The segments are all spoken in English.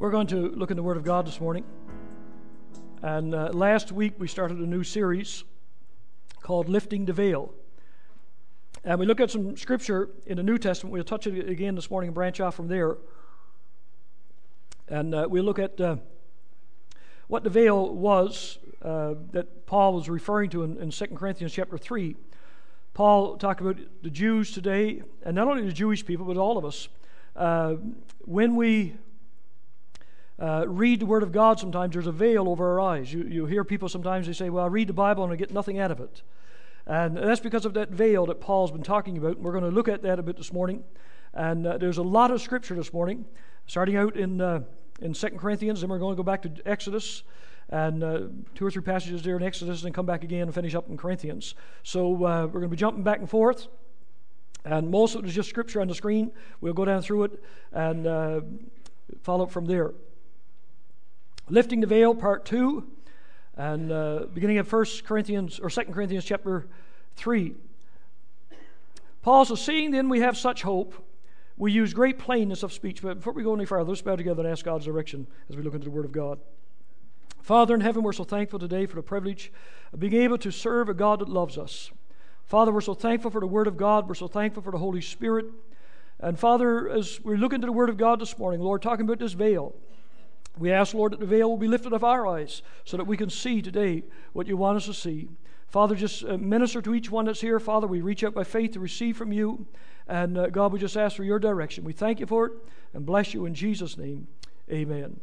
We're going to look in the Word of God this morning. And last week we started a new series called Lifting the Veil. And we looked at some scripture in the New Testament. We'll touch it again this morning and branch off from there. And we'll look at what the veil was that Paul was referring to in 2 Corinthians chapter 3. Paul talked about the Jews today, and not only the Jewish people, but all of us. When we read the Word of God, sometimes there's a veil over our eyes. You hear people sometimes, they say, well, I read the Bible and I get nothing out of it. And that's because of that veil that Paul's been talking about. And we're going to look at that a bit this morning. And there's a lot of scripture this morning, starting out in 2 Corinthians, then we're going to go back to Exodus, and 2 or 3 passages there in Exodus, and then come back again and finish up in Corinthians. So we're going to be jumping back and forth. And most of it is just scripture on the screen. We'll go down through it and follow up from there. Lifting the Veil, Part 2, and beginning of 2 Corinthians chapter 3. Paul says, seeing then we have such hope, we use great plainness of speech. But before we go any further, let's bow together and ask God's direction as we look into the Word of God. Father in heaven, we're so thankful today for the privilege of being able to serve a God that loves us. Father, we're so thankful for the Word of God. We're so thankful for the Holy Spirit. And Father, as we look into the Word of God this morning, Lord, talking about this veil, we ask, Lord, that the veil will be lifted off our eyes so that we can see today what you want us to see. Father, just minister to each one that's here. Father, we reach out by faith to receive from you. And God, we just ask for your direction. We thank you for it and bless you in Jesus' name. Amen.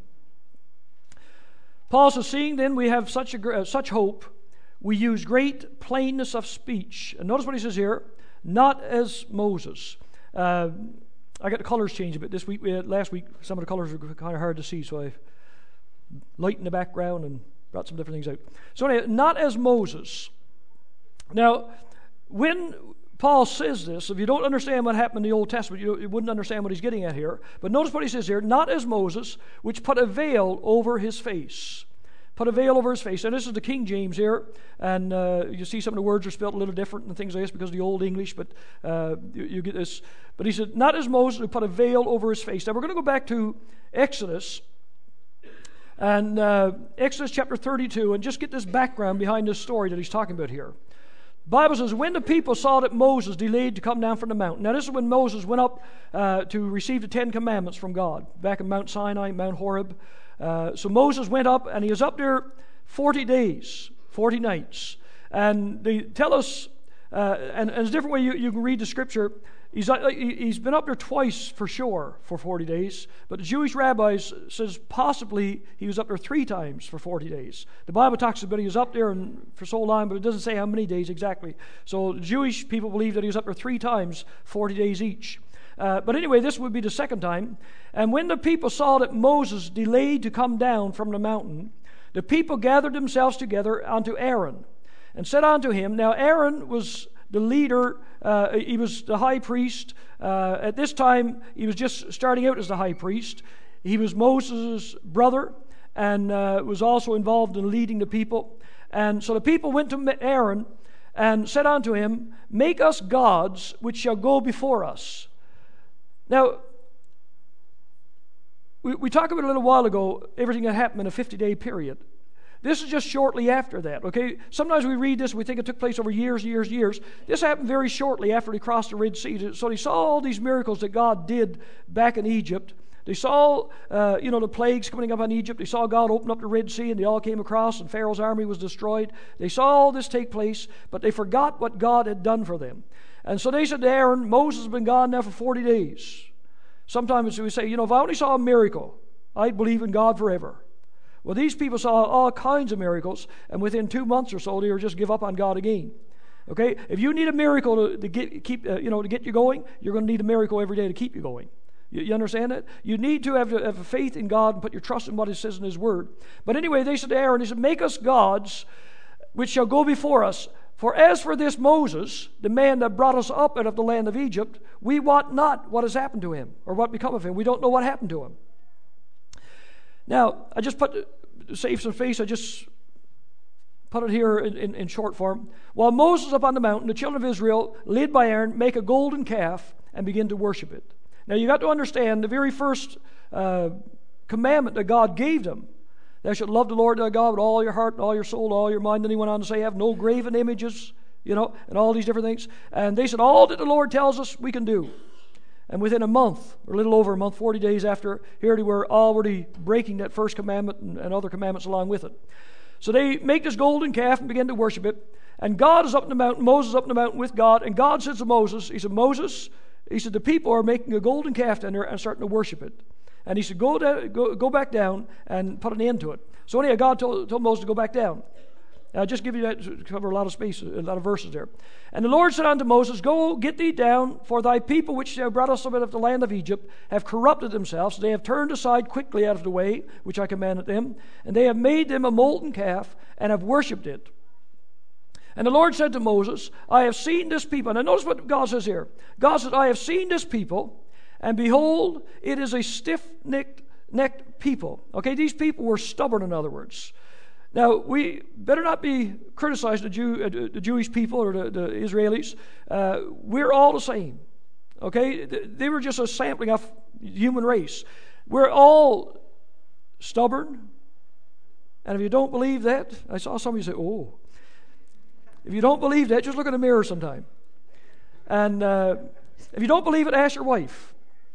Paul says, seeing then we have such hope, we use great plainness of speech. And notice what he says here, not as Moses. I got the colors changed a bit this week. Last week, some of the colors were kind of hard to see, so I lightened the background and brought some different things out. So anyway, not as Moses. Now, when Paul says this, if you don't understand what happened in the Old Testament, you wouldn't understand what he's getting at here. But notice what he says here, not as Moses, which put a veil over his face. Put a veil over his face. And this is the King James here. And you see some of the words are spelled a little different and things like this because of the Old English. But you get this. But he said, not as Moses who put a veil over his face. Now we're going to go back to Exodus. And Exodus chapter 32. And just get this background behind this story that he's talking about here. The Bible says, when the people saw that Moses delayed to come down from the mountain. Now this is when Moses went up to receive the 10 Commandments from God. Back in Mount Sinai, Mount Horeb. So Moses went up, and he was up there 40 days, 40 nights. And they tell us, and it's a different way you can read the scripture. He's been up there twice for sure for 40 days. But the Jewish rabbis says possibly he was up there 3 times for 40 days. The Bible talks about he was up there for so long, but it doesn't say how many days exactly. So the Jewish people believe that he was up there 3 times, 40 days each. But anyway, this would be the second time. And when the people saw that Moses delayed to come down from the mountain, the people gathered themselves together unto Aaron and said unto him, now Aaron was the leader, he was the high priest. At this time, he was just starting out as the high priest. He was Moses' brother and was also involved in leading the people. And so the people went to Aaron and said unto him, make us gods which shall go before us. Now, we talked about a little while ago everything that happened in a 50-day period. This is just shortly after that, okay? Sometimes we read this and we think it took place over years. This happened very shortly after they crossed the Red Sea. So they saw all these miracles that God did back in Egypt. They saw, the plagues coming up on Egypt. They saw God open up the Red Sea and they all came across and Pharaoh's army was destroyed. They saw all this take place, but they forgot what God had done for them. And so they said to Aaron, Moses has been gone now for 40 days. Sometimes we say, if I only saw a miracle, I'd believe in God forever. Well, these people saw all kinds of miracles, and within 2 months or so, they were just give up on God again. Okay? If you need a miracle to get you going, you're going to need a miracle every day to keep you going. You understand that? You need to have a faith in God and put your trust in what He says in His Word. But anyway, they said to Aaron, he said, make us gods which shall go before us. For as for this Moses, the man that brought us up out of the land of Egypt, we wot not what has happened to him, or what become of him. We don't know what happened to him. Now, I just to save some space, I just put it here in short form. While Moses up on the mountain, the children of Israel, led by Aaron, make a golden calf and begin to worship it. Now, you got to understand, the very first commandment that God gave them. Thou shalt love the Lord thy God with all your heart, and all your soul, and all your mind. Then he went on to say, have no graven images, and all these different things. And they said, all that the Lord tells us, we can do. And within a month, or a little over a month, 40 days after, here they were already breaking that first commandment and other commandments along with it. So they make this golden calf and begin to worship it. And God is up in the mountain, Moses is up in the mountain with God, and God says to Moses, he said, Moses, he said, the people are making a golden calf down there and starting to worship it. And he said, go back down and put an end to it. So anyhow, God told Moses to go back down. I'll just give you that to cover a lot of space, a lot of verses there. And the Lord said unto Moses, go, get thee down, for thy people which have brought us out of the land of Egypt have corrupted themselves. They have turned aside quickly out of the way which I commanded them, and they have made them a molten calf, and have worshipped it. And the Lord said to Moses, I have seen this people. Now notice what God says here. God says, I have seen this people, and behold, it is a stiff-necked people. Okay, these people were stubborn, in other words. Now, we better not be criticizing the Jewish people or the Israelis. We're all the same. Okay? They were just a sampling of the human race. We're all stubborn. And if you don't believe that, I saw somebody say, oh. If you don't believe that, just look in the mirror sometime. And if you don't believe it, ask your wife.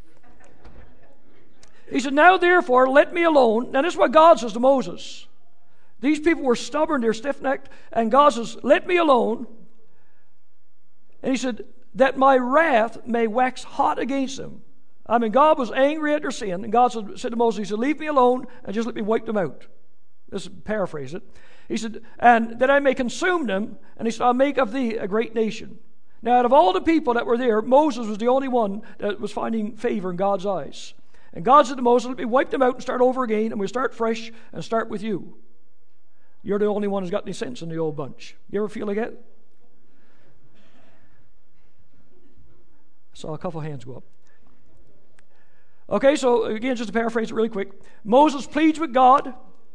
He said, now therefore, let me alone. Now this is what God says to Moses. These people were stubborn, they're stiff-necked, and God says, let me alone. And he said, that my wrath may wax hot against them. I mean, God was angry at their sin, and God said to Moses, he said, leave me alone, and just let me wipe them out. Let's paraphrase it. He said, and that I may consume them, and he said, I'll make of thee a great nation. Now, out of all the people that were there, Moses was the only one that was finding favor in God's eyes. And God said to Moses, let me wipe them out and start over again, and we'll start fresh and start with you. You're the only one who's got any sense in the old bunch. You ever feel like that? I saw a couple of hands go up. Okay, so again, just to paraphrase it really quick. Moses pleads with God.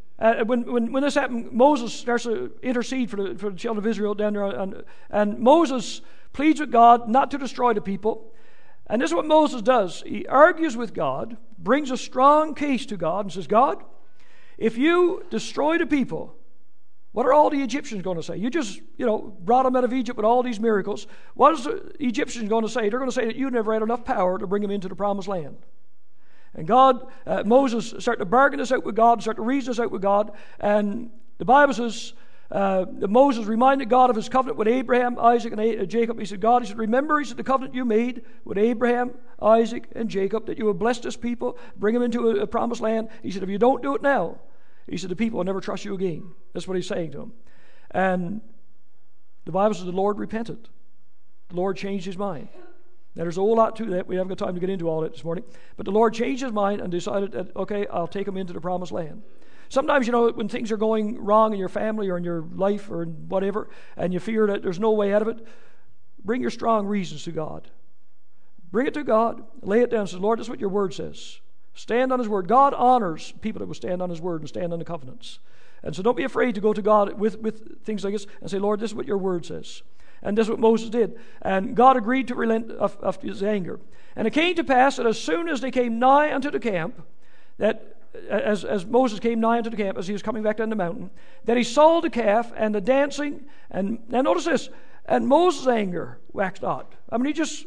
When this happened, Moses starts to intercede for the children of Israel down there. And Moses pleads with God not to destroy the people. And this is what Moses does. He argues with God, brings a strong case to God, and says, God, if you destroy the people, what are all the Egyptians going to say? You just, brought them out of Egypt with all these miracles. What is the Egyptians going to say? They're going to say that you never had enough power to bring them into the promised land. And God, Moses started to bargain this out with God, started to reason this out with God. And the Bible says that Moses reminded God of his covenant with Abraham, Isaac, and Jacob. He said, God, remember, the covenant you made with Abraham, Isaac, and Jacob, that you would bless this people, bring them into a promised land. He said, if you don't do it now, he said, the people will never trust you again. That's what he's saying to them. And the Bible says the Lord repented. The Lord changed his mind. Now, there's a whole lot to that. We haven't got time to get into all that this morning. But the Lord changed his mind and decided that, okay, I'll take them into the promised land. Sometimes, when things are going wrong in your family or in your life or in whatever, and you fear that there's no way out of it, bring your strong reasons to God. Bring it to God. Lay it down and say, Lord, this is what your word says. Stand on his word. God honors people that will stand on his word and stand on the covenants. And so don't be afraid to go to God with things like this and say, Lord, this is what your word says. And this is what Moses did. And God agreed to relent of his anger. And it came to pass that as soon as they came nigh unto the camp, that as Moses came nigh unto the camp, as he was coming back down the mountain, that he saw the calf and the dancing. And now notice this. And Moses' anger waxed hot. I mean, he just,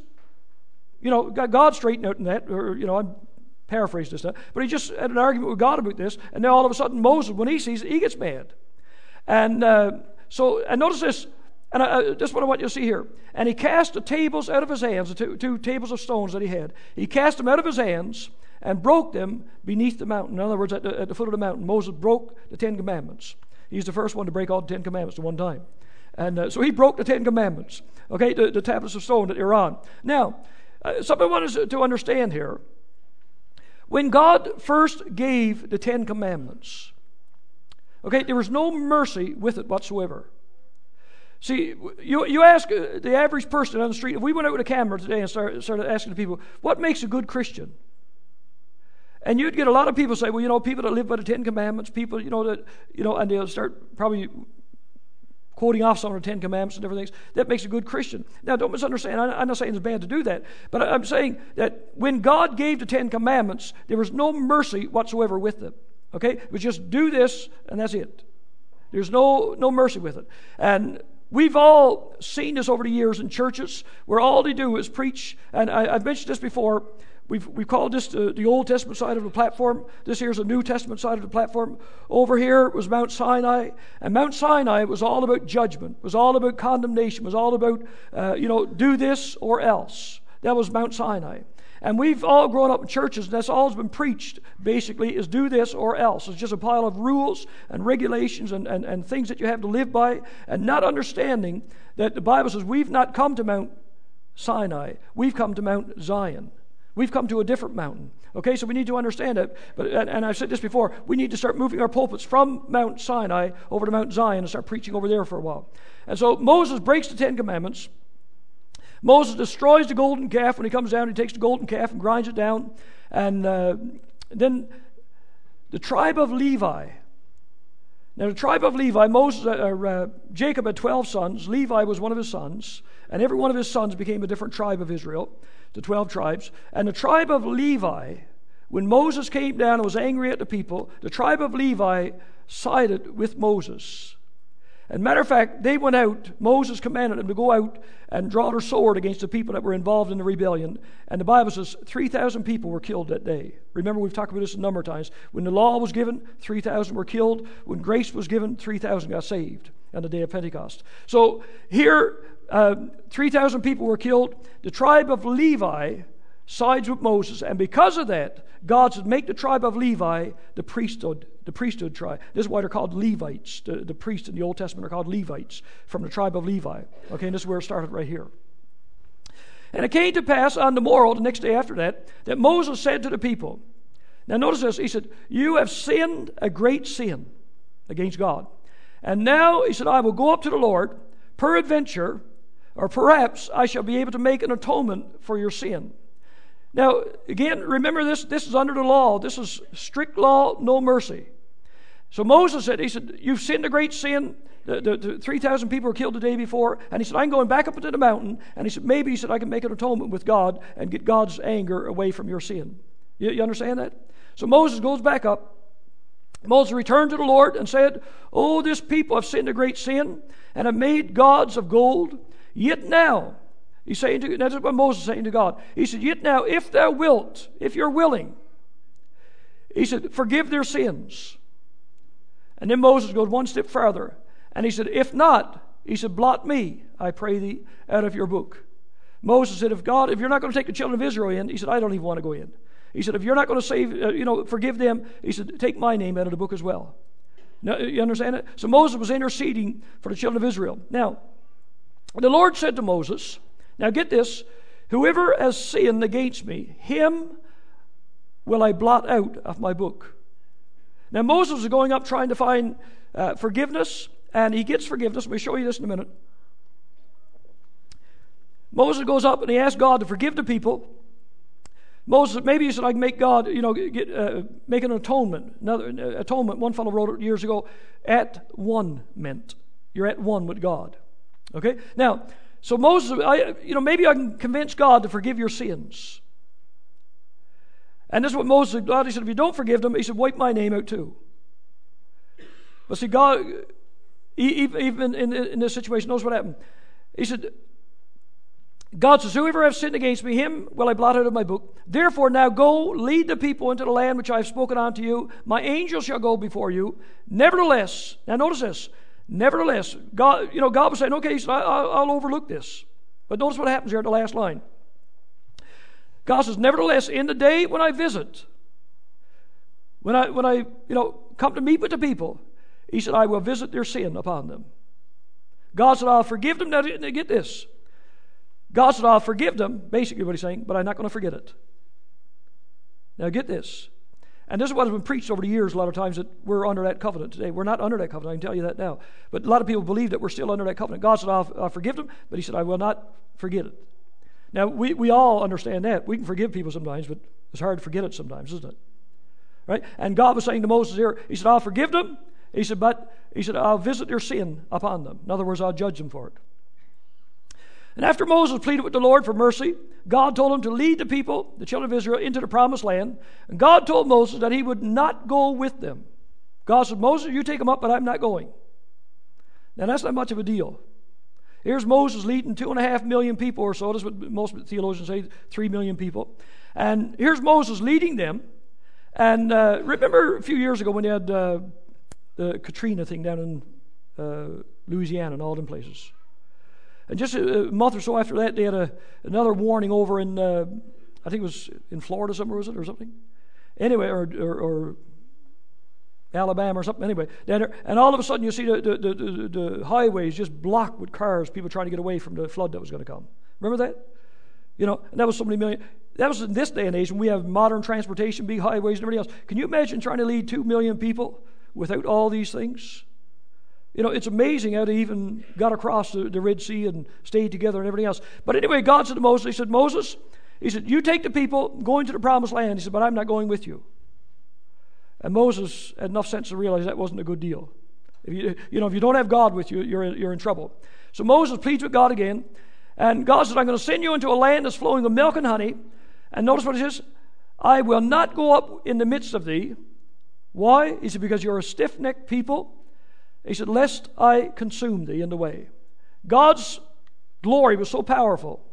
got God straightened out in that. Or, I'm paraphrasing this now. But he just had an argument with God about this. And now all of a sudden Moses, when he sees it, he gets mad. And notice this. And this is what I want you to see here. And he cast the tables out of his hands, the two tables of stones that he had. He cast them out of his hands and broke them beneath the mountain. In other words, at the foot of the mountain, Moses broke the 10 Commandments. He's the first one to break all the 10 Commandments at one time. And so he broke the 10 Commandments, okay, the tablets of stone that they're on. Now, something I want us to understand here. When God first gave the 10 Commandments, okay, there was no mercy with it whatsoever. See, you ask the average person on the street, if we went out with a camera today and started asking the people, what makes a good Christian? And you'd get a lot of people say, well, people that live by the 10 Commandments, people, and they'll start probably quoting off some of the Ten Commandments and different things. That makes a good Christian. Now, don't misunderstand. I'm not saying it's bad to do that. But I'm saying that when God gave the Ten Commandments, there was no mercy whatsoever with them. Okay? It was just do this, and that's it. There's no mercy with it. And we've all seen this over the years in churches where all they do is preach. And I've mentioned this before. We've called this the Old Testament side of the platform. This here's the New Testament side of the platform. Over here was Mount Sinai. And Mount Sinai was all about judgment, was all about condemnation, was all about, do this or else. That was Mount Sinai. And we've all grown up in churches, and that's all that's been preached, basically, is do this or else. It's just a pile of rules and regulations and things that you have to live by, and not understanding that the Bible says we've not come to Mount Sinai. We've come to Mount Zion. We've come to a different mountain. Okay, so we need to understand it. And I've said this before, we need to start moving our pulpits from Mount Sinai over to Mount Zion and start preaching over there for a while. And so Moses breaks the Ten Commandments. Moses destroys the golden calf. When he comes down, he takes the golden calf and grinds it down. And then the tribe of Levi. Now, the tribe of Levi, Jacob had 12 sons. Levi was one of his sons. And every one of his sons became a different tribe of Israel, the 12 tribes. And the tribe of Levi, when Moses came down and was angry at the people, the tribe of Levi sided with Moses. And matter of fact, they went out. Moses commanded them to go out and draw their sword against the people that were involved in the rebellion. And the Bible says 3,000 people were killed that day. Remember, we've talked about this a number of times. When the law was given, 3,000 were killed. When grace was given, 3,000 got saved on the day of Pentecost. So here, 3,000 people were killed. The tribe of Levi sides with Moses, and because of that, God said, make the tribe of Levi the priesthood tribe. This is why they're called Levites. The priests in the Old Testament are called Levites from the tribe of Levi. Okay, and this is where it started right here. And it came to pass on the morrow, the next day after that, that Moses said to the people, now notice this, he said, you have sinned a great sin against God. And now, he said, I will go up to the Lord, peradventure, or perhaps I shall be able to make an atonement for your sin. Now, again, remember this is under the law. This is strict law, no mercy. So Moses said, he said, you've sinned a great sin. The 3,000 people were killed the day before. And he said, I'm going back up into the mountain. And he said, maybe, he said, I can make an atonement with God and get God's anger away from your sin. You understand that? So Moses goes back up. Moses returned to the Lord and said, oh, this people have sinned a great sin and have made gods of gold. Yet now, he's saying that's what Moses is saying to God. He said, yet now, if thou wilt, if you're willing, he said, forgive their sins. And then Moses goes one step further. And he said, if not, he said, blot me, I pray thee, out of your book. Moses said, if you're not going to take the children of Israel in, he said, I don't even want to go in. He said, if you're not going to save, forgive them, he said, take my name out of the book as well. Now, you understand it? So Moses was interceding for the children of Israel. Now, the Lord said to Moses, now get this, whoever has sinned against me, him will I blot out of my book. Now Moses is going up trying to find forgiveness, and he gets forgiveness. Let me show you this in a minute. Moses goes up and he asks God to forgive the people. Moses, maybe he said, I can make God, make an atonement. Another atonement, one fellow wrote it years ago, at one meant. You're at one with God. Okay? Now, so Moses, maybe I can convince God to forgive your sins. And this is what Moses said. God, he said, if you don't forgive them, he said, wipe my name out too. But see, God, even in this situation, knows what happened. He said, God says, whoever has sinned against me, him will I blot out of my book. Therefore now go, lead the people into the land which I have spoken unto you. My angel shall go before you. Nevertheless, now notice this. Nevertheless, God was saying, okay, so I'll overlook this. But notice what happens here at the last line. God says, nevertheless, in the day when I visit, when I come to meet with the people, he said, I will visit their sin upon them. God said, I'll forgive them. Now get this. God said, I'll forgive them, basically what he's saying, but I'm not going to forget it. Now get this. And this is what has been preached over the years a lot of times, that we're under that covenant today. We're not under that covenant, I can tell you that now. But a lot of people believe that we're still under that covenant. God said, I'll forgive them, but he said, I will not forget it. Now, we all understand that. We can forgive people sometimes, but it's hard to forget it sometimes, isn't it? Right? And God was saying to Moses here, he said, I'll forgive them, He said, but he said, I'll visit their sin upon them. In other words, I'll judge them for it. And after Moses pleaded with the Lord for mercy, God told him to lead the people, the children of Israel, into the promised land. And God told Moses that he would not go with them. God said, Moses, you take them up, but I'm not going. Now, that's not much of a deal. Here's Moses leading 2.5 million people or so. That's what most theologians say, 3 million people. And here's Moses leading them. And remember a few years ago when they had the Katrina thing down in Louisiana and all them places. And just a month or so after that, they had another warning over in, I think it was in Florida somewhere, was it, or something? Anyway, or Alabama or something. Anyway, and all of a sudden you see the highways just blocked with cars, people trying to get away from the flood that was going to come. Remember that? You know, and that was so many million. That was in this day and age when we have modern transportation, big highways and everything else. Can you imagine trying to lead 2 million people without all these things? You know, it's amazing how they even got across the Red Sea and stayed together and everything else. But anyway, God said to Moses, he said, Moses, he said, you take the people going to the promised land. He said, but I'm not going with you. And Moses had enough sense to realize that wasn't a good deal. If you don't have God with you, you're in trouble. So Moses pleads with God again. And God said, I'm going to send you into a land that's flowing with milk and honey. And notice what it says. I will not go up in the midst of thee. Why? He said, because you're a stiff-necked people. He said, lest I consume thee in the way. God's glory was so powerful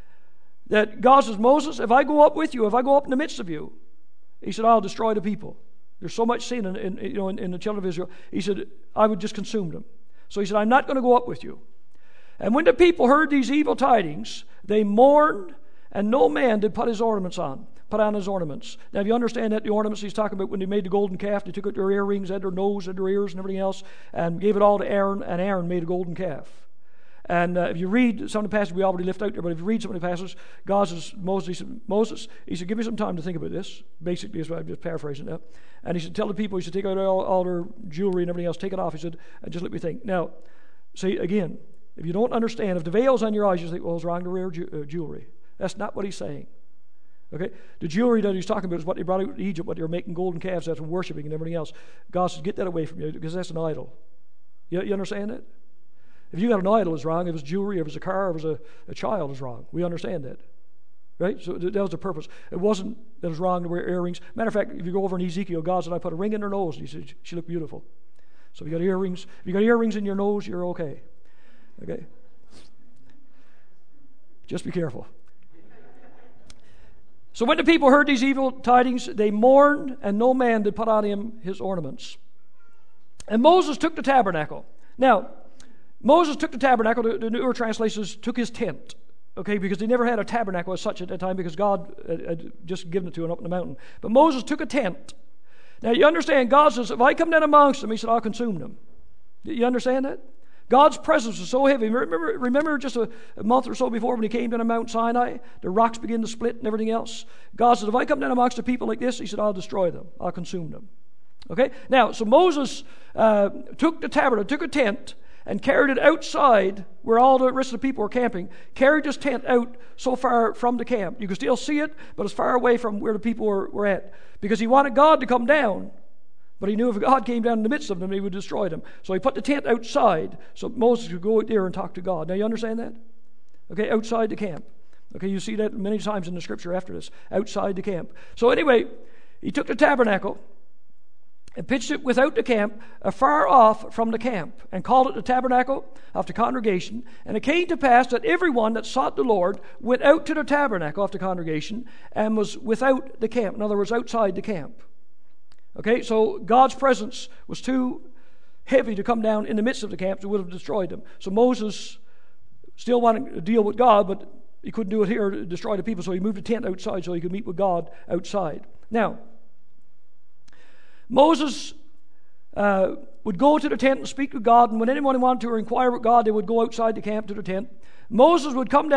that God says, Moses, if I go up with you, if I go up in the midst of you, he said, I'll destroy the people. There's so much sin in the children of Israel. He said, I would just consume them. So he said, I'm not going to go up with you. And when the people heard these evil tidings, they mourned, and no man did put on his ornaments. Now, if you understand that, the ornaments he's talking about when they made the golden calf, they took out their earrings, had their nose, had their ears, and everything else, and gave it all to Aaron, and Aaron made a golden calf. And if you read some of the passages we already left out there, but if you read some of the passages, God says, Moses, he said, give me some time to think about this. Basically, is what I'm just paraphrasing now. And he said, tell the people, he said, take out all their jewelry and everything else, take it off. He said, and just let me think. Now, see, again, if you don't understand, if the veil's on your eyes, you think, well, it's wrong to wear jewelry. That's not what he's saying. Okay? The jewelry that he's talking about is what they brought out to Egypt, what they were making golden calves out and worshiping and everything else. God says, get that away from you, because that's an idol. You understand that? If you got an idol, it's wrong. If it's jewelry, if it's a car, if it's a child, it's wrong. We understand that. Right? So that was the purpose. It wasn't that it was wrong to wear earrings. Matter of fact, if you go over in Ezekiel, God said, I put a ring in her nose. And he said, she looked beautiful. So if you got earrings in your nose, you're okay. Okay? Just be careful. So when the people heard these evil tidings, they mourned, and no man did put on him his ornaments. And Moses took the tabernacle. Now, Moses took the tabernacle, the newer translations took his tent, okay, because they never had a tabernacle as such at that time because God had just given it to him up in the mountain. But Moses took a tent. Now, you understand, God says, if I come down amongst them, he said, I'll consume them. You understand that? God's presence was so heavy. Remember just a month or so before when he came down to Mount Sinai, the rocks began to split and everything else? God said, if I come down amongst the people like this, he said, I'll destroy them. I'll consume them. Okay? Now, so Moses took the tabernacle, took a tent, and carried it outside where all the rest of the people were camping, carried this tent out so far from the camp. You could still see it, but it's far away from where the people were at. Because he wanted God to come down, but he knew if God came down in the midst of them, he would destroy them. So he put the tent outside so Moses could go out there and talk to God. Now you understand that? Okay, outside the camp. Okay, you see that many times in the scripture after this, outside the camp. So anyway, he took the tabernacle and pitched it without the camp, afar off from the camp, and called it the tabernacle of the congregation. And it came to pass that everyone that sought the Lord went out to the tabernacle of the congregation and was without the camp. In other words, outside the camp. Okay, so God's presence was too heavy to come down in the midst of the camp, so it would have destroyed them. So Moses still wanted to deal with God, but he couldn't do it here to destroy the people, so he moved the tent outside so he could meet with God outside. Now, Moses would go to the tent and speak with God, and when anyone wanted to inquire with God, they would go outside the camp to the tent. God would come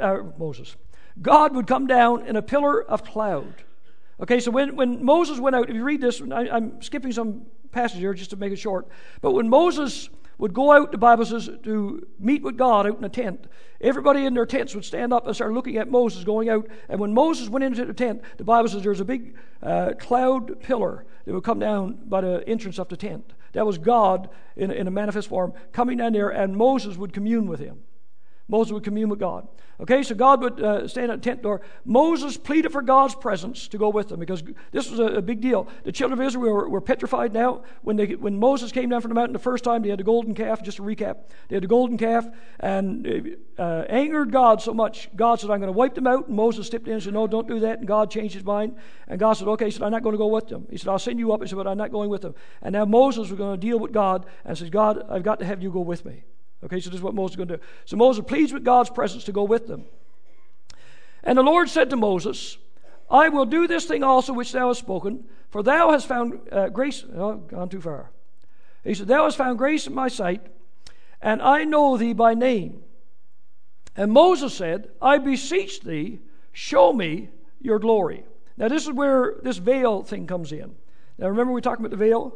down in a pillar of cloud. Okay, so when Moses went out, if you read this, I'm skipping some passage here just to make it short, but when Moses would go out, the Bible says, to meet with God out in a tent, everybody in their tents would stand up and start looking at Moses going out. And when Moses went into the tent, the Bible says there's a big cloud pillar that would come down by the entrance of the tent. That was God in a manifest form coming down there, and Moses would commune with him. Moses would commune with God. Okay, so God would stand at the tent door. Moses pleaded for God's presence to go with them because this was a big deal. The children of Israel were petrified now. When Moses came down from the mountain the first time, they had the golden calf. Just to recap, they had the golden calf, and it angered God so much. God said, I'm going to wipe them out. And Moses stepped in and said, no, don't do that. And God changed his mind. And God said, okay. He said, I'm not going to go with them. He said, I'll send you up. He said, but I'm not going with them. And now Moses was going to deal with God and said, God, I've got to have you go with me. Okay, so this is what Moses is going to do. So Moses pleads with God's presence to go with them. And the Lord said to Moses, I will do this thing also which thou hast spoken, for thou hast found grace. Oh, gone too far. He said, thou hast found grace in my sight, and I know thee by name. And Moses said, I beseech thee, show me your glory. Now this is where this veil thing comes in. Now remember we talked about the veil?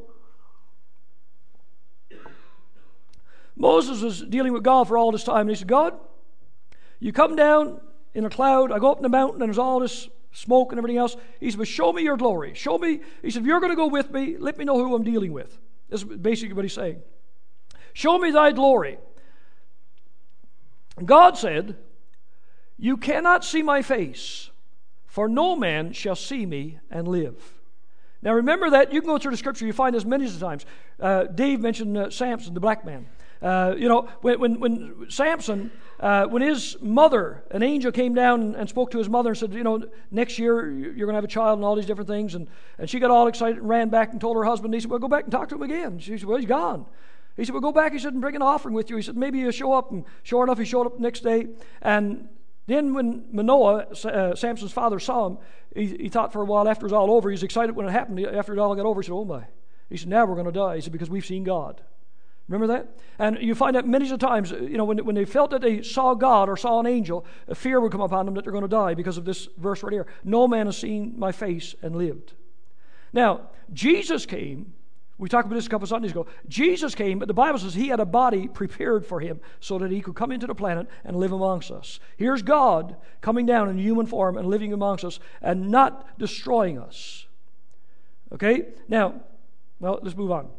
Moses was dealing with God for all this time. And he said, God, you come down in a cloud. I go up in the mountain and there's all this smoke and everything else. He said, but show me your glory. Show me. He said, if you're going to go with me, let me know who I'm dealing with. This is basically what he's saying. Show me thy glory. God said, you cannot see my face, for no man shall see me and live. Now remember that. You can go through the scripture. You find this many times. Dave mentioned Samson, the black man. When Samson, when his mother, an angel came down and spoke to his mother and said, next year you're going to have a child and all these different things. And she got all excited and ran back and told her husband. He said, well, go back and talk to him again. She said, well, he's gone. He said, well, go back. He said, and bring an offering with you. He said, maybe you'll show up. And sure enough, he showed up the next day. And then when Manoah, Samson's father, saw him, he thought for a while after it was all over, he was excited when it happened. After it all got over, he said, oh my. He said, now we're going to die. He said, because we've seen God. Remember that? And you find that many times, when they felt that they saw God or saw an angel, a fear would come upon them that they're going to die because of this verse right here. No man has seen my face and lived. Now, Jesus came. We talked about this a couple of Sundays ago. Jesus came, but the Bible says he had a body prepared for him so that he could come into the planet and live amongst us. Here's God coming down in human form and living amongst us and not destroying us. Okay? Now, let's move on.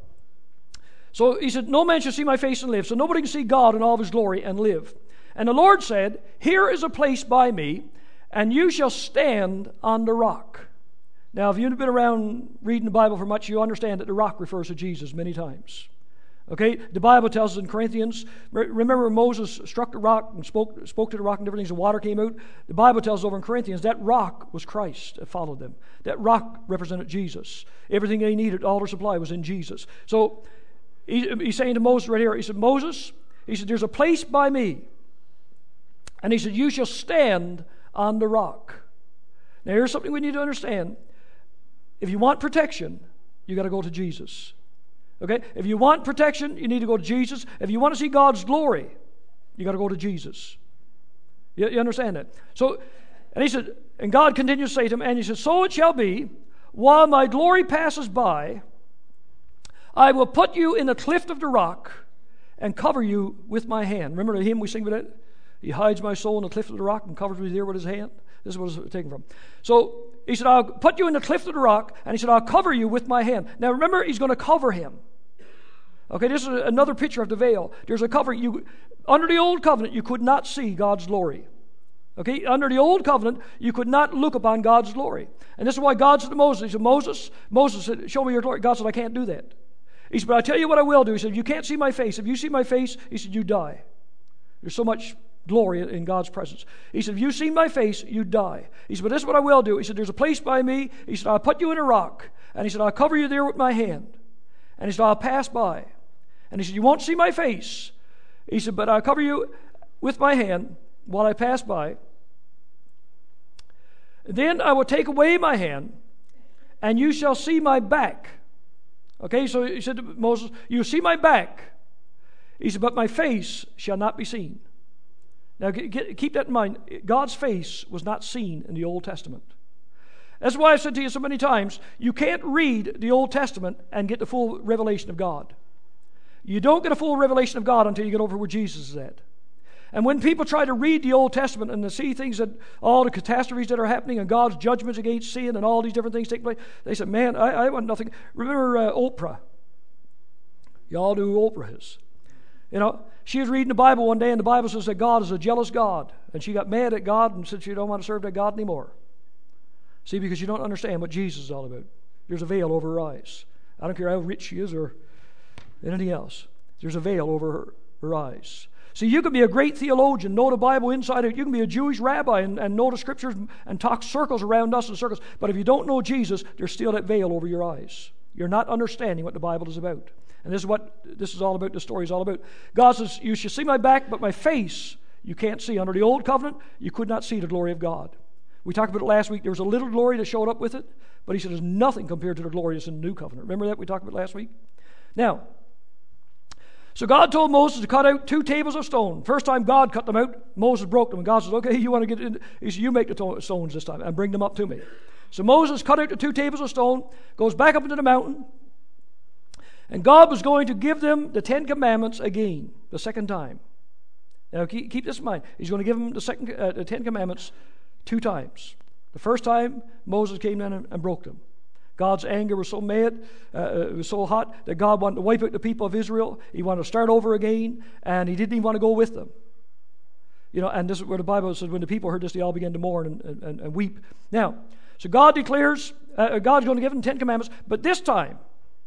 So he said, no man shall see my face and live. So nobody can see God in all of his glory and live. And the Lord said, here is a place by me, and you shall stand on the rock. Now, if you've been around reading the Bible for much, you understand that the rock refers to Jesus many times. Okay? The Bible tells us in Corinthians, remember Moses struck the rock and spoke to the rock and different things, the water came out? The Bible tells us over in Corinthians that rock was Christ that followed them. That rock represented Jesus. Everything they needed, all their supply was in Jesus. So he's saying to Moses right here, he said, Moses, he said, there's a place by me. And he said, you shall stand on the rock. Now here's something we need to understand. If you want protection, you got to go to Jesus. Okay? If you want protection, you need to go to Jesus. If you want to see God's glory, you got to go to Jesus. You understand that? So, and he said, and God continues to say to him, and he said, so it shall be, while my glory passes by, I will put you in the cleft of the rock and cover you with my hand. Remember the hymn we sing with it? He hides my soul in the cleft of the rock and covers me there with his hand. This is what it's taken from. So he said, I'll put you in the cleft of the rock, and he said, I'll cover you with my hand. Now remember, he's going to cover him. Okay, this is another picture of the veil. There's a covering. Under the old covenant, you could not see God's glory. Okay, under the old covenant, you could not look upon God's glory. And this is why God said to Moses, he said, Moses said, show me your glory. God said, I can't do that. He said, but I'll tell you what I will do. He said, you can't see my face. If you see my face, he said, you die. There's so much glory in God's presence. He said, if you see my face, you die. He said, but this is what I will do. He said, there's a place by me. He said, I'll put you in a rock. And he said, I'll cover you there with my hand. And he said, I'll pass by. And he said, you won't see my face. He said, but I'll cover you with my hand while I pass by. Then I will take away my hand, and you shall see my back. Okay, so he said to Moses, you see my back. He said, but my face shall not be seen. Now keep that in mind. God's face was not seen in the Old Testament. That's why I've said to you so many times, you can't read the Old Testament and get the full revelation of God. You don't get a full revelation of God until you get over where Jesus is at. And when people try to read the Old Testament and to see things that, all the catastrophes that are happening and God's judgments against sin and all these different things take place, they say, man, I want nothing. Remember Oprah. You all know who Oprah is. You know, she was reading the Bible one day, and the Bible says that God is a jealous God. And she got mad at God and said she don't want to serve that God anymore. See, because you don't understand what Jesus is all about. There's a veil over her eyes. I don't care how rich she is or anything else. There's a veil over her eyes. See, you can be a great theologian, know the Bible inside out. You can be a Jewish rabbi and know the Scriptures and talk circles around us in circles. But if you don't know Jesus, there's still that veil over your eyes. You're not understanding what the Bible is about. And this is what this is all about, the story is all about. God says, you shall see my back, but my face you can't see. Under the old covenant, you could not see the glory of God. We talked about it last week. There was a little glory that showed up with it, but he said there's nothing compared to the glory that's in the new covenant. Remember that we talked about last week? Now, so God told Moses to cut out 2 tables of stone. First time God cut them out, Moses broke them. And God says, okay, you want to get in? He said, you make the stones this time and bring them up to me. So Moses cut out the 2 tables of stone, goes back up into the mountain, and God was going to give them the 10 Commandments again, the second time. Now keep this in mind. He's going to give them the 10 Commandments 2 times. The first time, Moses came down and broke them. God's anger was so mad, it was so hot, that God wanted to wipe out the people of Israel. He wanted to start over again, and he didn't even want to go with them. You know, and this is where the Bible says when the people heard this, they all began to mourn and weep. Now, so God declares, God's going to give them 10 Commandments, but this time,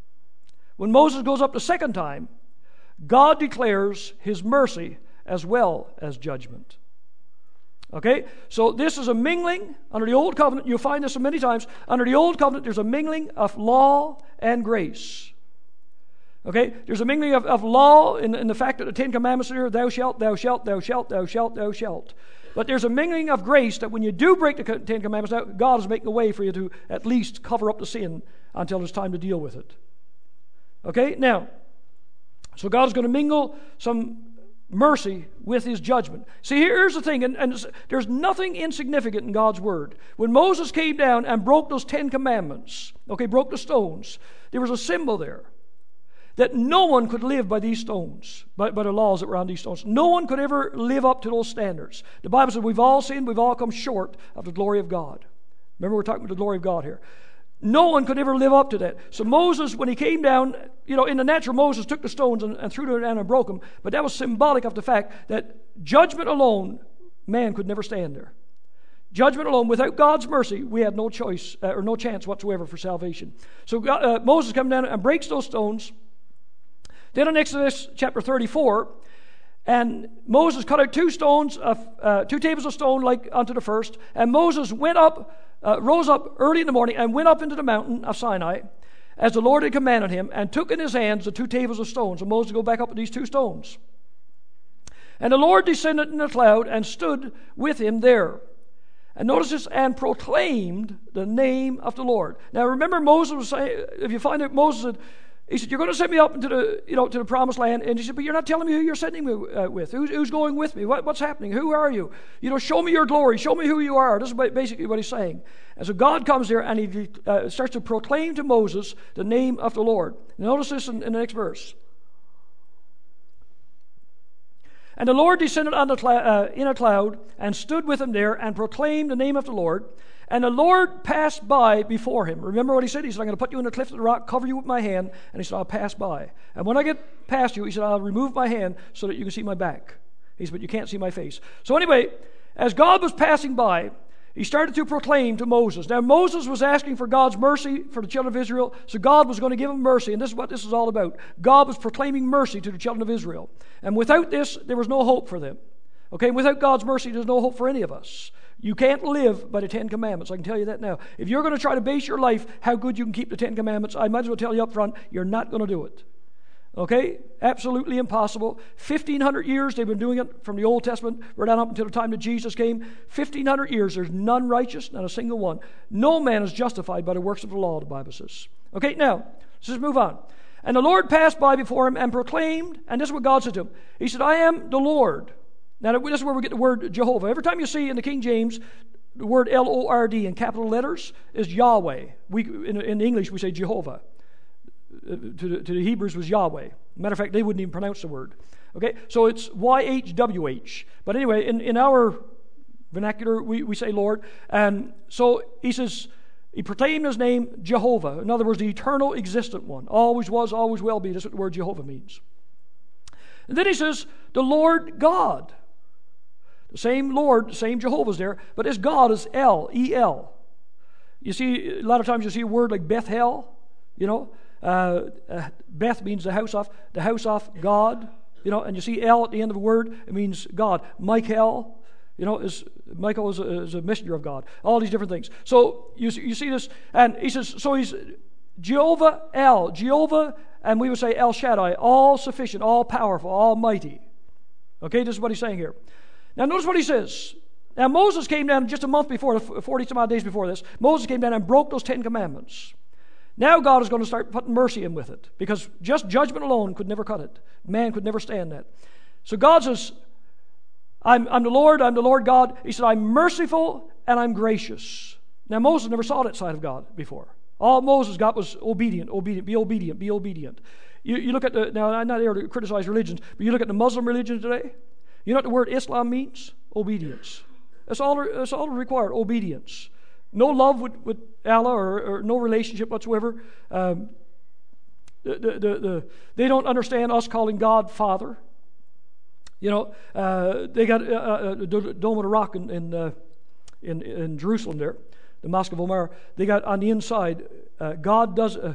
when Moses goes up the second time, God declares his mercy as well as judgment. Okay, so this is a mingling under the old covenant. You'll find this many times. Under the old covenant, there's a mingling of law and grace. Okay, there's a mingling of law in the fact that the 10 Commandments are here, thou shalt, thou shalt, thou shalt, thou shalt, thou shalt. But there's a mingling of grace that when you do break the 10 Commandments, now God is making a way for you to at least cover up the sin until it's time to deal with it. Okay, now, so God is going to mingle some mercy with his judgment. See, here's the thing, and there's nothing insignificant in God's word. When Moses came down and broke those 10 Commandments, okay, broke the stones, there was a symbol there that no one could live by these stones, by the laws that were on these stones. No one could ever live up to those standards. The Bible says we've all sinned, we've all come short of the glory of God. Remember, we're talking about the glory of God here. No one could ever live up to that. So Moses, when he came down, you know, in the natural, Moses took the stones and threw them down and broke them. But that was symbolic of the fact that judgment alone, man could never stand there. Judgment alone, without God's mercy, we had no choice or no chance whatsoever for salvation. So Moses comes down and breaks those stones. Then in Exodus chapter 34, and Moses cut out 2 stones, 2 tables of stone like unto the first. And Moses went up, rose up early in the morning and went up into the mountain of Sinai, as the Lord had commanded him, and took in his hands the 2 tables of stone. So Moses go back up with these 2 stones. And the Lord descended in a cloud and stood with him there. And notice this, and proclaimed the name of the Lord. Now remember, Moses was saying, if you find out, Moses said, he said, you're going to send me up into the, to the promised land. And he said, but you're not telling me who you're sending me with. Who's going with me? What's happening? Who are you? Show me your glory. Show me who you are. This is basically what he's saying. And so God comes there and he starts to proclaim to Moses the name of the Lord. Notice this in the next verse. And the Lord descended on in a cloud and stood with him there and proclaimed the name of the Lord. And the Lord passed by before him. Remember what he said? He said, I'm going to put you in the cleft of the rock, cover you with my hand. And he said, I'll pass by. And when I get past you, he said, I'll remove my hand so that you can see my back. He said, but you can't see my face. So anyway, as God was passing by, he started to proclaim to Moses. Now Moses was asking for God's mercy for the children of Israel. So God was going to give him mercy. And this is what this is all about. God was proclaiming mercy to the children of Israel. And without this, there was no hope for them. Okay, without God's mercy, there's no hope for any of us. You can't live by the 10 Commandments. I can tell you that now. If you're going to try to base your life how good you can keep the 10 Commandments, I might as well tell you up front, you're not going to do it. Okay? Absolutely impossible. 1,500 years they've been doing it from the Old Testament right on up until the time that Jesus came. 1,500 years, there's none righteous, not a single one. No man is justified by the works of the law, the Bible says. Okay, now, let's just move on. And the Lord passed by before him and proclaimed, and this is what God said to him. He said, I am the Lord. Now, this is where we get the word Jehovah. Every time you see in the King James the word L-O-R-D in capital letters is Yahweh. In English, we say Jehovah. To the Hebrews was Yahweh. Matter of fact, they wouldn't even pronounce the word. Okay, so it's Y-H-W-H. But anyway, in our vernacular, we say Lord. And so he says, He proclaimed his name Jehovah. In other words, the eternal existent one. Always was, always will be. That's what the word Jehovah means. And then he says, the Lord God. The same Lord, the same Jehovah's there, but his God is El, E-L. You see, a lot of times you see a word like Bethel, you know. Beth means the house of God, you know, and you see El at the end of a word, it means God. Michael, you know, Michael is a messenger of God. All these different things. So you see this, and he says, so he's Jehovah El, Jehovah, and we would say El Shaddai, all sufficient, all powerful, almighty. Okay, this is what he's saying here. Now notice what he says. Now Moses came down just a month before, 40 some odd days before this. Moses came down and broke those 10 commandments. Now God is going to start putting mercy in with it, because just judgment alone could never cut it. Man could never stand that. So God says, I'm the Lord God. He said, I'm merciful and I'm gracious. Now Moses never saw that side of God before. All Moses got was obedient, be obedient. You look at now I'm not here to criticize religions, but you look at the Muslim religion today. You know what the word Islam means? Obedience. That's all required, obedience. No love with Allah or no relationship whatsoever. They don't understand us calling God Father. You know, they got the Dome of the Rock in Jerusalem there, the Mosque of Omar. They got on the inside, God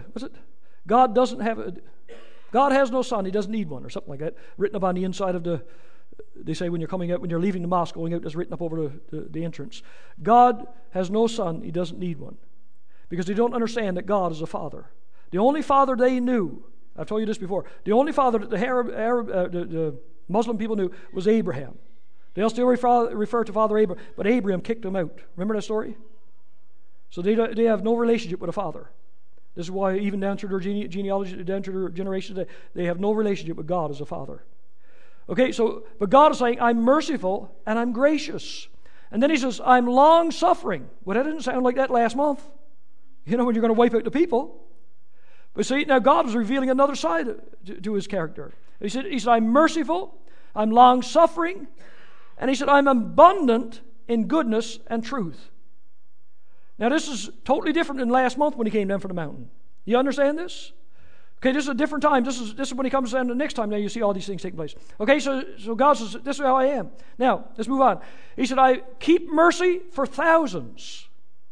has no son, he doesn't need one, or something like that, written up on the inside of the. They say when you're coming out, when you're leaving the mosque, going out, that's written up over the entrance. God has no son, he doesn't need one. Because they don't understand that God is a father. The only father they knew, I've told you this before, the only father that the Muslim people knew was Abraham. They'll still refer to Father Abraham, but Abraham kicked him out. Remember that story? So they have no relationship with a father. This is why even down through their genealogy, down through their generations, they have no relationship with God as a father. Okay, but God is saying, I'm merciful and I'm gracious. And then he says, I'm long-suffering. Well, that didn't sound like that last month. You know, when you're going to wipe out the people. But see, now God was revealing another side to his character. He said, I'm merciful, I'm long-suffering, and he said, I'm abundant in goodness and truth. Now, this is totally different than last month when he came down from the mountain. You understand this? Okay, this is a different time. This is when he comes down the next time. Now you see all these things taking place. Okay, so God says, this is how I am. Now, let's move on. He said, I keep mercy for thousands,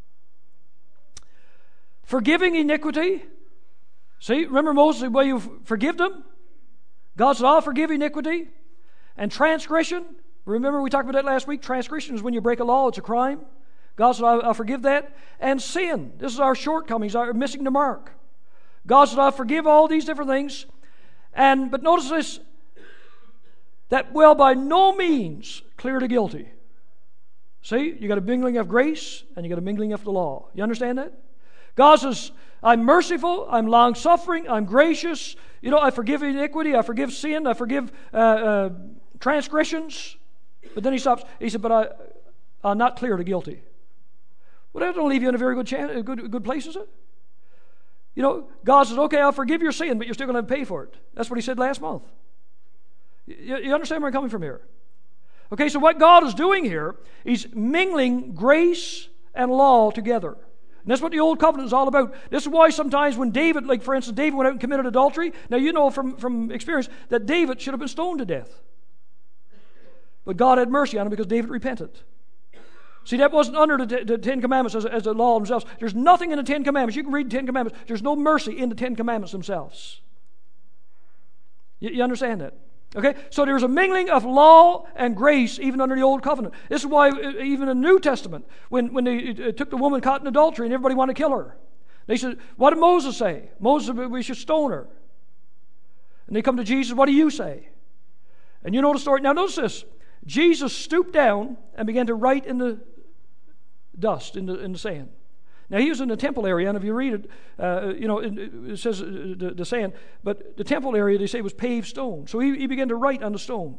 forgiving iniquity. See, remember Moses, the way you forgive them? God said, I'll forgive iniquity and transgression. Remember we talked about that last week? Transgression is when you break a law, it's a crime. God said, I'll forgive that. And sin, this is our shortcomings, our missing the mark. God said, I'll forgive all these different things. But notice this, that will by no means clear the guilty. See, you got a mingling of grace and you got a mingling of the law. You understand that? God says, I'm merciful, I'm long-suffering, I'm gracious. You know, I forgive iniquity, I forgive sin, I forgive transgressions. But then he stops. He said, but I'll not clear the guilty. Well, that don't leave you in a very good place, is it? You know, God says, okay, I'll forgive your sin, but you're still going to pay for it. That's what he said last month. You understand where I'm coming from here? Okay, so what God is doing here, he's mingling grace and law together. And that's what the Old Covenant is all about. This is why sometimes when David, like for instance, David went out and committed adultery. Now you know from experience that David should have been stoned to death. But God had mercy on him because David repented. See, that wasn't under the Ten Commandments as the law themselves. There's nothing in the Ten Commandments. You can read the Ten Commandments. There's no mercy in the Ten Commandments themselves. You understand that? Okay? So there's a mingling of law and grace even under the Old Covenant. This is why even in the New Testament, when they took the woman caught in adultery and everybody wanted to kill her, they said, what did Moses say? Moses said, we should stone her. And they come to Jesus, what do you say? And you know the story. Now notice this. Jesus stooped down and began to write in the dust, in the sand. Now he was in the temple area, and if you read it, it says the sand, but the temple area, they say, was paved stone. So he began to write on the stone.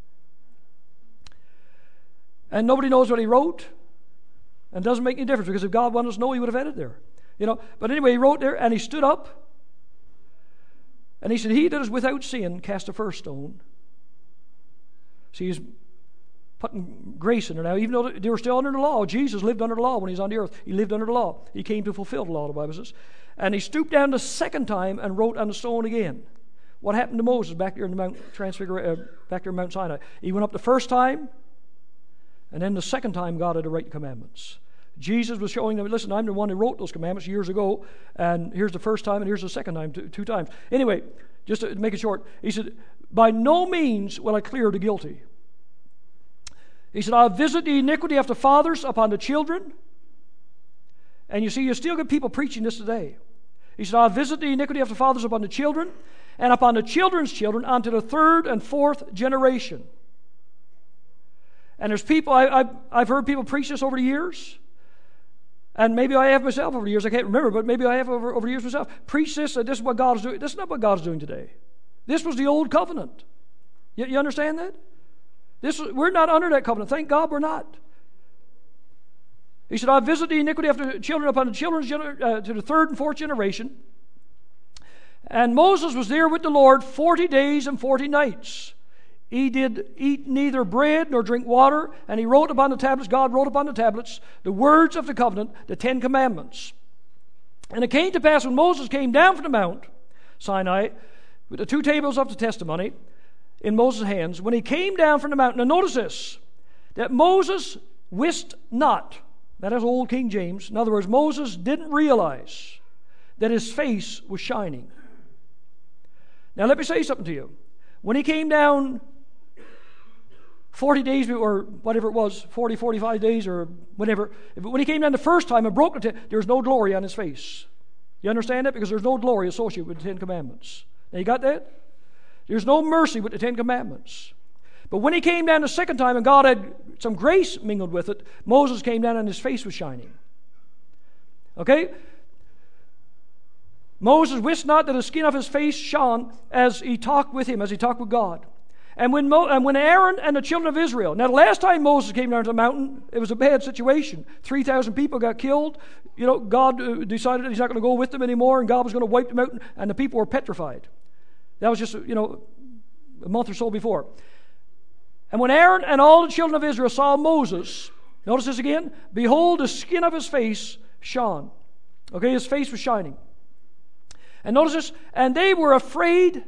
And nobody knows what he wrote, and it doesn't make any difference, because if God wanted us to know, he would have had it there. But anyway, he wrote there, and he stood up, and he said, he that is without sin cast the first stone. See, he's putting grace in there now. Even though they were still under the law, Jesus lived under the law when he was on the earth. He lived under the law. He came to fulfill the law, the Bible says. And he stooped down the second time and wrote on the stone again. What happened to Moses back there in the Mount back there in Mount Sinai? He went up the first time, and then the second time God had to write the commandments. Jesus was showing them, listen, I'm the one who wrote those commandments years ago, and here's the first time and here's the second time, two times. Anyway, just to make it short, he said, by no means will I clear the guilty. He said, I'll visit the iniquity of the fathers upon the children. And you see, you still get people preaching this today. He said, I'll visit the iniquity of the fathers upon the children, and upon the children's children, unto the third and fourth generation. And there's people, I've heard people preach this over the years. And maybe I have myself over the years. I can't remember, but maybe I have over the years myself. Preach this, that this is what God is doing. This is not what God is doing today. This was the old covenant. You understand that? We're not under that covenant. Thank God we're not. He said, I visit the iniquity of the children upon the children's to the third and fourth generation. And Moses was there with the Lord 40 days and 40 nights. He did eat neither bread nor drink water, and he wrote upon the tablets, God wrote upon the tablets, the words of the covenant, the 10 commandments. And it came to pass when Moses came down from the Mount Sinai with the 2 tables of the testimony in Moses' hands, when he came down from the mountain, and notice this, that Moses wist not, that is old King James, in other words, Moses didn't realize that his face was shining. Now let me say something to you. When he came down 40 days or whatever it was, 40, 45 days or whatever, when he came down the first time and broke the there's no glory on his face. You understand that? Because there's no glory associated with the 10 commandments. Now you got that? There's no mercy with the 10 commandments. But when he came down the second time and God had some grace mingled with it, Moses came down and his face was shining. Okay? Moses wist not that the skin of his face shone as he talked with him, as he talked with God. And when Aaron and the children of Israel, now the last time Moses came down to the mountain, it was a bad situation. 3,000 people got killed. You know, God decided that he's not going to go with them anymore, and God was going to wipe them out, and the people were petrified. That was just, a month or so before. And when Aaron and all the children of Israel saw Moses, notice this again, behold, the skin of his face shone. Okay, his face was shining. And notice this, and they were afraid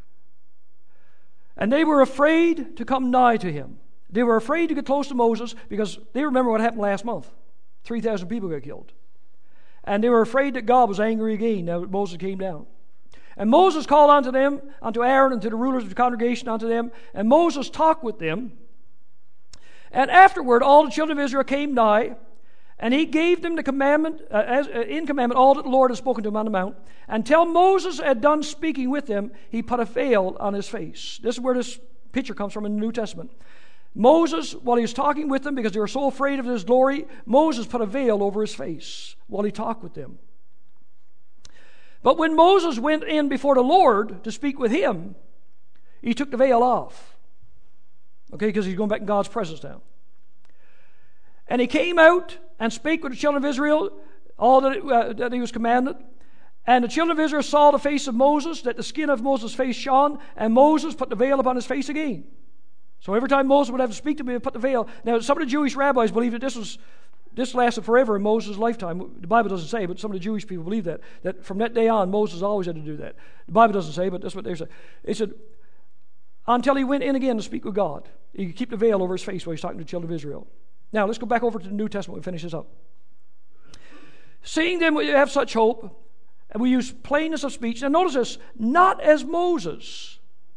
to come nigh to him. They were afraid to get close to Moses because they remember what happened last month. 3,000 people got killed. And they were afraid that God was angry again now that Moses came down. And Moses called unto Aaron and to the rulers of the congregation unto them, and Moses talked with them. And afterward all the children of Israel came nigh, and he gave them the commandment, in commandment, all that the Lord had spoken to him on the mount. Until Moses had done speaking with them, he put a veil on his face. This is where this picture comes from in the New Testament. Moses, while he was talking with them, because they were so afraid of his glory, Moses put a veil over his face while he talked with them. But when Moses went in before the Lord to speak with him, he took the veil off. Okay, because he's going back in God's presence now. And he came out and spake with the children of Israel all that he was commanded. And the children of Israel saw the face of Moses, that the skin of Moses' face shone, and Moses put the veil upon his face again. So every time Moses would have to speak to me, he would put the veil. Now, some of the Jewish rabbis believe that this lasted forever in Moses' lifetime. The Bible doesn't say, but some of the Jewish people believe that from that day on, Moses always had to do that. The Bible doesn't say, but that's what they say. It said, until he went in again to speak with God. He could keep the veil over his face while he's talking to the children of Israel. Now, let's go back over to the New Testament and finish this up. Seeing then we have such hope, and we use plainness of speech. Now, notice this, not as Moses.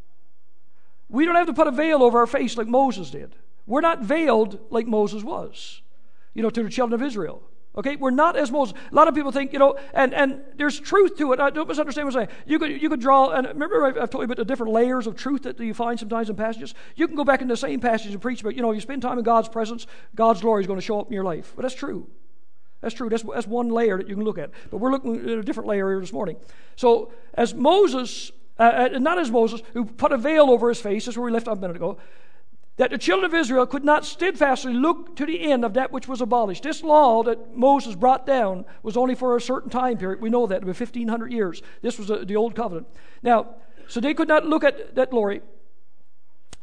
We don't have to put a veil over our face like Moses did. We're not veiled like Moses was, to the children of Israel. Okay, we're not as Moses. A lot of people think, and there's truth to it. I don't misunderstand what I'm saying. You could draw, and remember I've told you about the different layers of truth that you find sometimes in passages. You can go back in the same passage and preach about, you spend time in God's presence, God's glory is going to show up in your life. But that's true. That's true. That's one layer that you can look at. But we're looking at a different layer here this morning. So as Moses, not as Moses, who put a veil over his face, that's where we left off a minute ago, that the children of Israel could not steadfastly look to the end of that which was abolished. This law that Moses brought down was only for a certain time period. We know that, about 1,500 years. This was the old covenant. Now, so they could not look at that glory.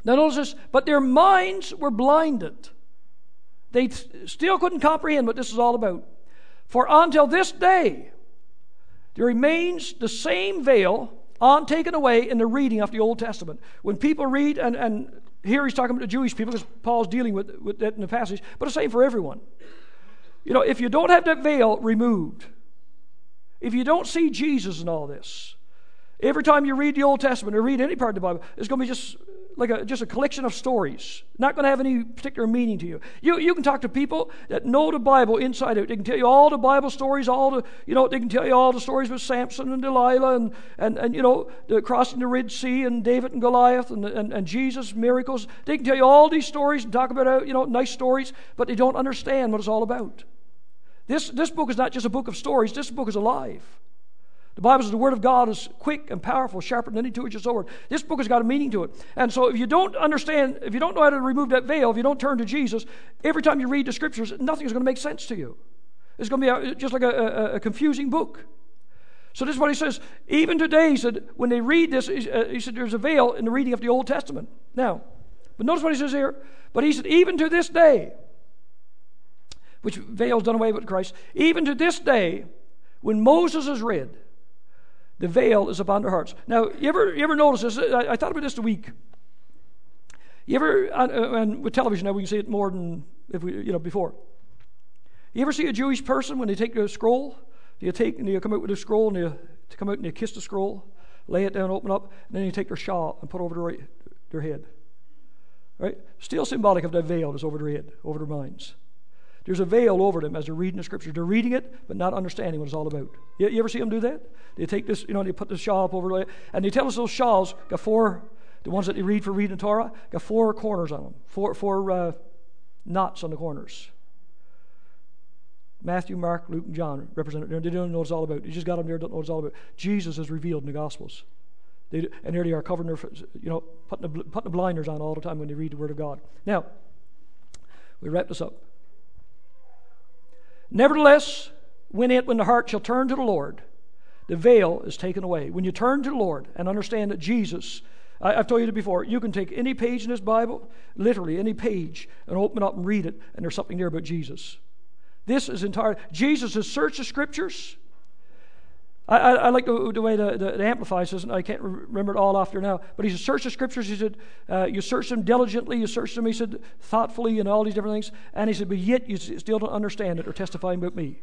Now notice this, but their minds were blinded. They still couldn't comprehend what this is all about. For until this day, there remains the same veil untaken away in the reading of the Old Testament. When people read, and here he's talking about the Jewish people, because Paul's dealing with that in the passage, but it's the same for everyone. You know, if you don't have that veil removed, if you don't see Jesus in all this, every time you read the Old Testament or read any part of the Bible, it's going to be just like a collection of stories. Not going to have any particular meaning to you. You can talk to people that know the Bible inside out. They can tell you all the Bible stories, they can tell you all the stories with Samson and Delilah and the crossing the Red Sea and David and Goliath and Jesus' miracles. They can tell you all these stories and talk about nice stories, but they don't understand what it's all about. This book is not just a book of stories. This book is alive. The Bible says the Word of God is quick and powerful, sharper than any two-edged sword. This book has got a meaning to it. And so if you don't understand, if you don't know how to remove that veil, if you don't turn to Jesus, every time you read the Scriptures, nothing is going to make sense to you. It's going to be just like a confusing book. So this is what he says. Even today, he said, when they read this, he said there's a veil in the reading of the Old Testament. Now, but notice what he says here. But he said, even to this day, which veil is done away with Christ, even to this day, when Moses is read, the veil is upon their hearts. Now, you ever notice this? I thought about this a week. You ever, and with television now we can see it more than before. You ever see a Jewish person when they take a scroll? They come out with a scroll and they come out and they kiss the scroll, lay it down, open up, and then they take their shawl and put it over their head. Right? Still symbolic of that veil that's over their head, over their minds. There's a veil over them as they're reading the Scripture. They're reading it, but not understanding what it's all about. You ever see them do that? They take this, they put the shawl up over it, and they tell us those shawls got four, the ones that they read for reading the Torah, got four corners on them, four knots on the corners. Matthew, Mark, Luke, and John represent it. They don't know what it's all about. They just got them there, don't know what it's all about. Jesus is revealed in the Gospels. And there they are covering their, putting the blinders on all the time when they read the Word of God. Now, we wrap this up. Nevertheless, when the heart shall turn to the Lord, the veil is taken away. When you turn to the Lord and understand that Jesus, I've told you this before, you can take any page in this Bible, literally any page, and open it up and read it, and there's something there about Jesus. This is entire. Jesus has searched the Scriptures. I like the way the Amplified says, and I can't remember it all off there now, but he said, search the Scriptures. He said, you search them diligently, you search them, he said, thoughtfully, and all these different things. And he said, but yet you still don't understand it or testifying about me.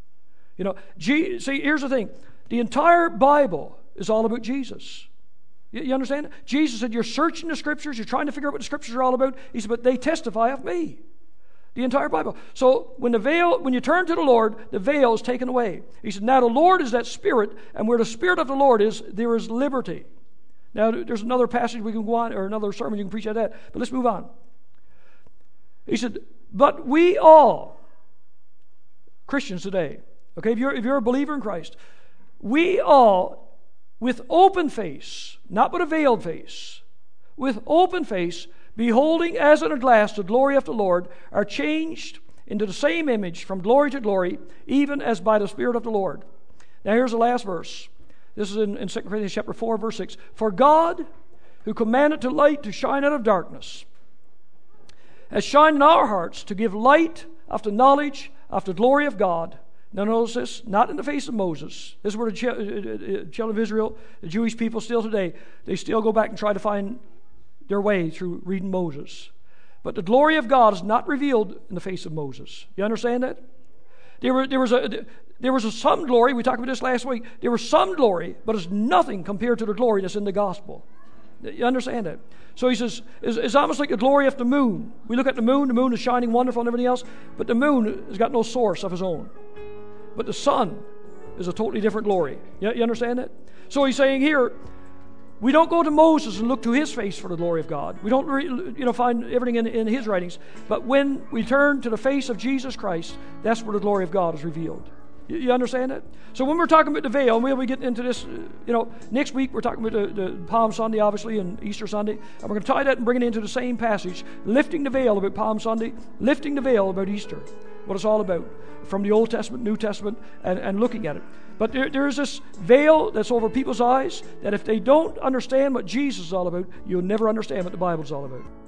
See, here's the thing. The entire Bible is all about Jesus. You understand? Jesus said, you're searching the Scriptures, you're trying to figure out what the Scriptures are all about. He said, but they testify of me. The entire Bible. So when you turn to the Lord, the veil is taken away. He said, now the Lord is that Spirit, and where the Spirit of the Lord is, there is liberty. Now there's another passage we can go on, or another sermon you can preach at that, but let's move on. He said, but we all, Christians today, okay, if you're a believer in Christ, we all, with open face, not with a veiled face, with open face, beholding as in a glass the glory of the Lord, are changed into the same image from glory to glory, even as by the Spirit of the Lord. Now here's the last verse. This is in 2 Corinthians chapter 4, verse 6. For God, who commanded the light to shine out of darkness, has shined in our hearts to give light of the knowledge of the glory of God. Now notice this, not in the face of Moses. This is where the children of Israel, the Jewish people still today, they still go back and try to find their way through reading Moses. But the glory of God is not revealed in the face of Moses. You understand that? There was some glory, we talked about this last week, there was some glory, but it's nothing compared to the glory that's in the gospel. You understand that? So he says, it's almost like the glory of the moon. We look at the moon is shining wonderful and everything else, but the moon has got no source of his own. But the sun is a totally different glory. You understand that? So he's saying here, we don't go to Moses and look to his face for the glory of God. We don't find everything in his writings. But when we turn to the face of Jesus Christ, that's where the glory of God is revealed. You understand that? So when we're talking about the veil, and we'll be getting into this, next week we're talking about the Palm Sunday, obviously, and Easter Sunday. And we're going to tie that and bring it into the same passage, lifting the veil about Palm Sunday, lifting the veil about Easter. what it's all about from the Old Testament, New Testament, and looking at it. But there's this veil that's over people's eyes that if they don't understand what Jesus is all about, you'll never understand what the Bible's all about.